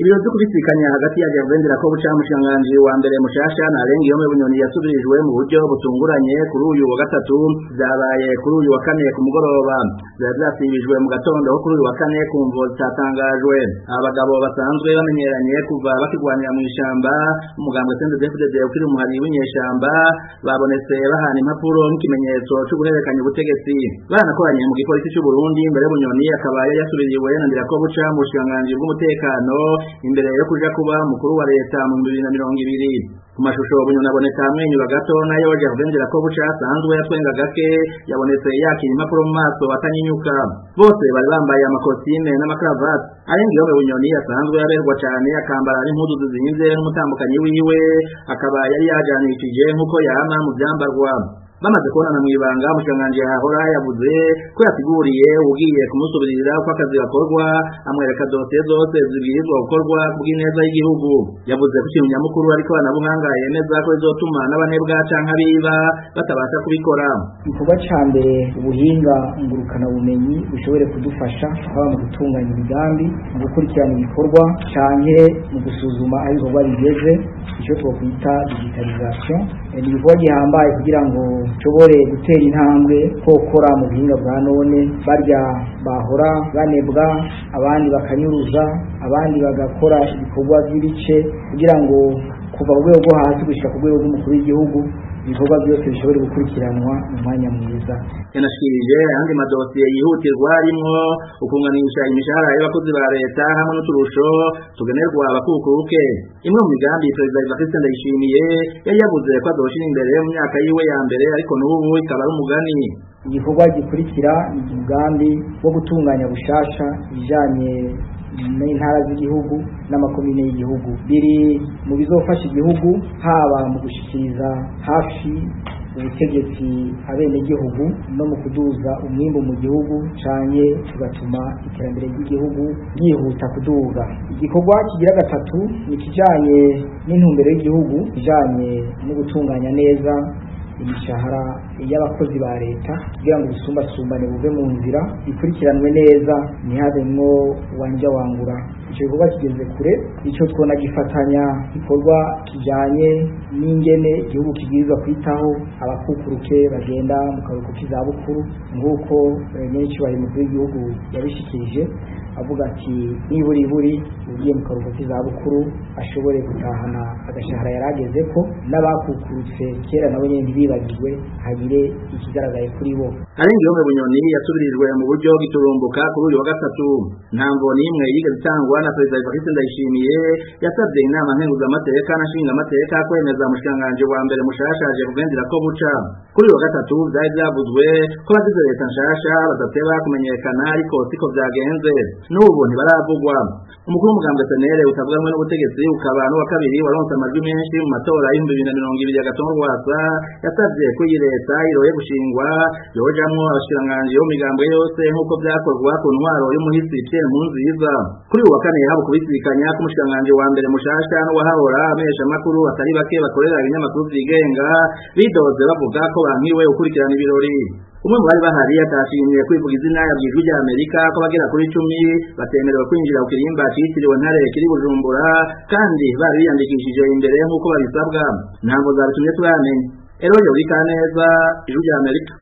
Ibiro byo kubisikanya hagati ya Gervendera ko bucamushanganji wa mbere mushasha na Alengiyome Bunyoni yasubirijwe mu buryo butunguranye kuri uyu wa gatatu byabaye kuri uyu wa kane ku mugoroba byasibijwe mu gatondo kuri uyu wa kane kumvo tatangajwe abagabo basanzwe bamenyeranye kuva bakigwanira mu ishamba umugambwe CNDD-FDD ukiri umuhari w'inyeshamba babonetse bahana impapuro n'ikimenyetso cyo guhererekanya ubutegetsi banakoranye mu gipolisi cy'u Burundi mbere Bunyoni akaba yasubiriwe na Ndirakobuca mu bushanganji bw'umutekano imbere yo kuja kuba mukuru wa leta mu 2020 ku mashusho Bunyoni aboneka amwenyura gato nayo Gervendera ko buca asanzwe yatwenga gake yabonetse yakira impapuro mu maso atanyinyuka bose bari bambaye amakosime n'amakravati Alengiyome Bunyoni asanzwe yarerwa cyane akambara n'impuzu zizinze n'umutambukanyi wiwe akaba yari yajanishije nkuko yama mu byambarwa bamaze kubonana mu ibanga mushanganji hahora yavuze ko yasiguriye ugiye kumusubirira uko akazi gakorwa amwereka dosiye zose zibwirizwa gukorwa kubw'ineza y'igihugu yavuze ko ikintu nyamukuru ariko anabuhanga yemeza ko bizotuma n'abanebwa canke abiba batabasha kubikora igikorwa ca mbere ubuhinga ngurukana bumenyi bushobore kudufasha haba mu gutunganya imigambi mu gukurikirana ibikorwa canke mu gusuzuma aho ibikorwa bigeze icyo twokwita digitalization ni igikorwa gihambaye kugira ngo nshobore gutera intambwe kokora mu buhinga bwa none barya bahora banebwa abandi bakanyuruza abandi bagakora ibikorwa by'ibice kugira ngo kuva ku rwego rwo hasi gushika ku rwego rw'umukuru w'igihugu ibikorwa byose bishobore gukurikiranwa mu mwanya mwiza yanashikirije andi madosiye yihutirwa arimwo ukunganisha imishahara y'abakozi ba leta hamwe n'uturusho tugenerwa abakukuruke imwe mu migambi Perezida Evariste Ndayishimiye yari yavuze ko azoshira imbere mu myaka yiwe ya mbere ariko n'ubu ikaba ari umugani igikorwa gikurikira ni umugambi wo gutunganya bushasha ibijanye n'intara z'igihugu n'amakomine y'igihugu biri mu bizofasha igihugu haba mu gushikiriza hafi ubutegetsi abene gihugu no mu kuduza umwimbo mu gihugu canye tugatuma iterambere ry'igihugu yihuta kuduga igikorwa kigira gatatu ni kijanye n'intumbero y'igihugu kijanye no gutunganya neza imishahara y'abakozi ba leta kugira ngo ubusumbasumbane buve mu nzira bikurikiranwe neza ntihabemwo wanja wangura icyo gikorwa kigeze kure icyo twona gifatanya igikorwa kijanye n'ingene igihugu kibwirizwa kwitaho abakukuruke bagenda mu karuhuko k'izabukuru nk'uko nyir'icyubahiro umukuru w'igihugu yabishikirije avuga ati niburiburi ugiye mu karuhuko k'izabukuru ashobore gutahana agashahara yarageze ko n'abakukurutse kera nabo nyene ntibibagirwe hagire ikigaragaye kuri bo Alengiyome Bunyoni yasubirijwe mu buryo giturumbuka kuri uyu wa gatatu ntamvo nimwe yigeze itangwa na Perezida Evariste Ndayishimiye yasabye inama nkenguzamateka n'nshingamateka kwemeza umushikiranganji wa mbere mushasha Gervendera ko buca kuri uyu wa gatatu byari byavuzwe ko abagize leta nshasha badateba kumenyekana ariko siko byagenze n'ubu ntibaravugwa umukuru w'umugambwe CNL utavuganwe n'ubutegetsi ukaba n'uwa kabiri waronse amajwi menshi mu matora y'2020 Agathon-Rwasa yasabye ko iyi leta iroye gushingwa yojamwo abashikiranganji bo migambwe yose nk'uko byakorwa ku ntwaro y'umuhisi Pierre Nkurunziza kuri uwa kane habo kubisikanya k'umushikiranganji wa mbere mushasha n'uwahahora amesha makuru atari bake bakorera ibinyamakuru vyigenga bidoze bavuga ko bankiwe ukurikirana ibirori umwe mu bari bahari yatashimye kwivuga izina yabwijwe rya Amerika ko bagera kuri 10 batemerewe kwinjira ku kirimba cyitiriwe Ntare kiri Bujumbura kandi bari biyandikishije imbere nk'uko babisabwa ntabwo zabitumye turamenye Eroje uri kaneza ijuru rya Amerika